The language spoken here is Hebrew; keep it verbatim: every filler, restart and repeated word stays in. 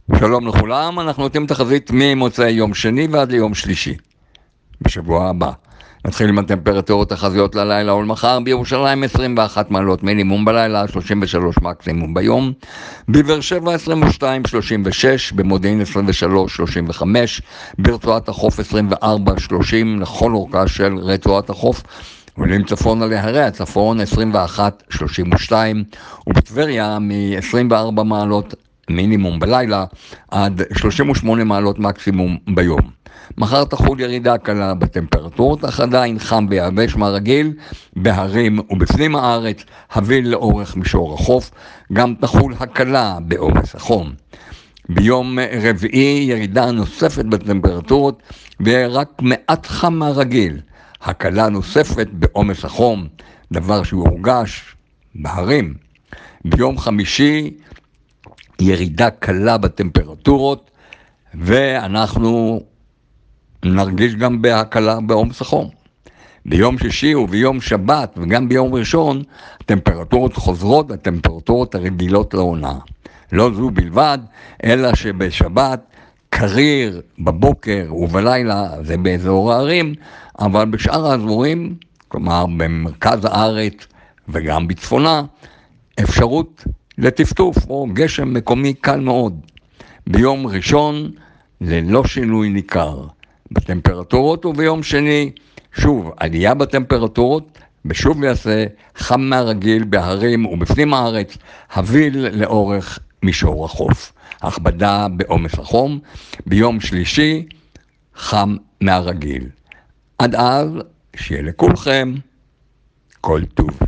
שלום לכולם, אנחנו נותנים תחזית ממוצאי יום שני ועד ליום שלישי בשבוע הבא. נתחיל עם הטמפרטורות תחזיות ללילה ולמחר. בירושלים עשרים ואחת מעלות מינימום בלילה, שלושים ושלוש מקסימום ביום. בבאר שבע עשרים ושתיים שלושים ושש, במודיעין עשרים ושלוש שלושים וחמש, ברצועת החוף עשרים וארבע שלושים לכל אורכה של רצועת החוף. עולים צפון על ההרי הצפון עשרים ואחת שלושים ושתיים, ובטבריה מ-עשרים וארבע מעלות מינימום בלילה עד שלושים ושמונה מעלות מקסימום ביום. מחר תחול ירידה קלה בטמפרטורות, אך עדיין חם ויבש מהרגיל בהרים ובפנים הארץ, הביל לאורך מישור החוף. גם תחול הקלה בעומס החום. ביום רביעי ירידה נוספת בטמפרטורות ורק מעט חם מהרגיל. הקלה נוספת בעומס החום, דבר שהורגש בהרים. ביום חמישי ירידה קלה בטמפרטורות, ואנחנו נרגיש גם בהקלה בעומס החום. ביום שישי וביום שבת וגם ביום ראשון, הטמפרטורות חוזרות לטמפרטורות הרגילות לעונה. לא זו בלבד, אלא שבשבת קריר בבוקר ובלילה, זה באזור הערים, אבל בשאר האזורים, כלומר במרכז הארץ וגם בצפונה, אפשרות לטפטוף או גשם מקומי קל מאוד. ביום ראשון ללא שינוי ניכר בטמפרטורות, וביום שני שוב עלייה בטמפרטורות, ושוב יעשה חם מהרגיל בהרים ובפנים הארץ, הביל לאורך מישור החוף. הכבדה בעומס החום. ביום שלישי חם מהרגיל. עד אז שיהיה לכולכם כל טוב.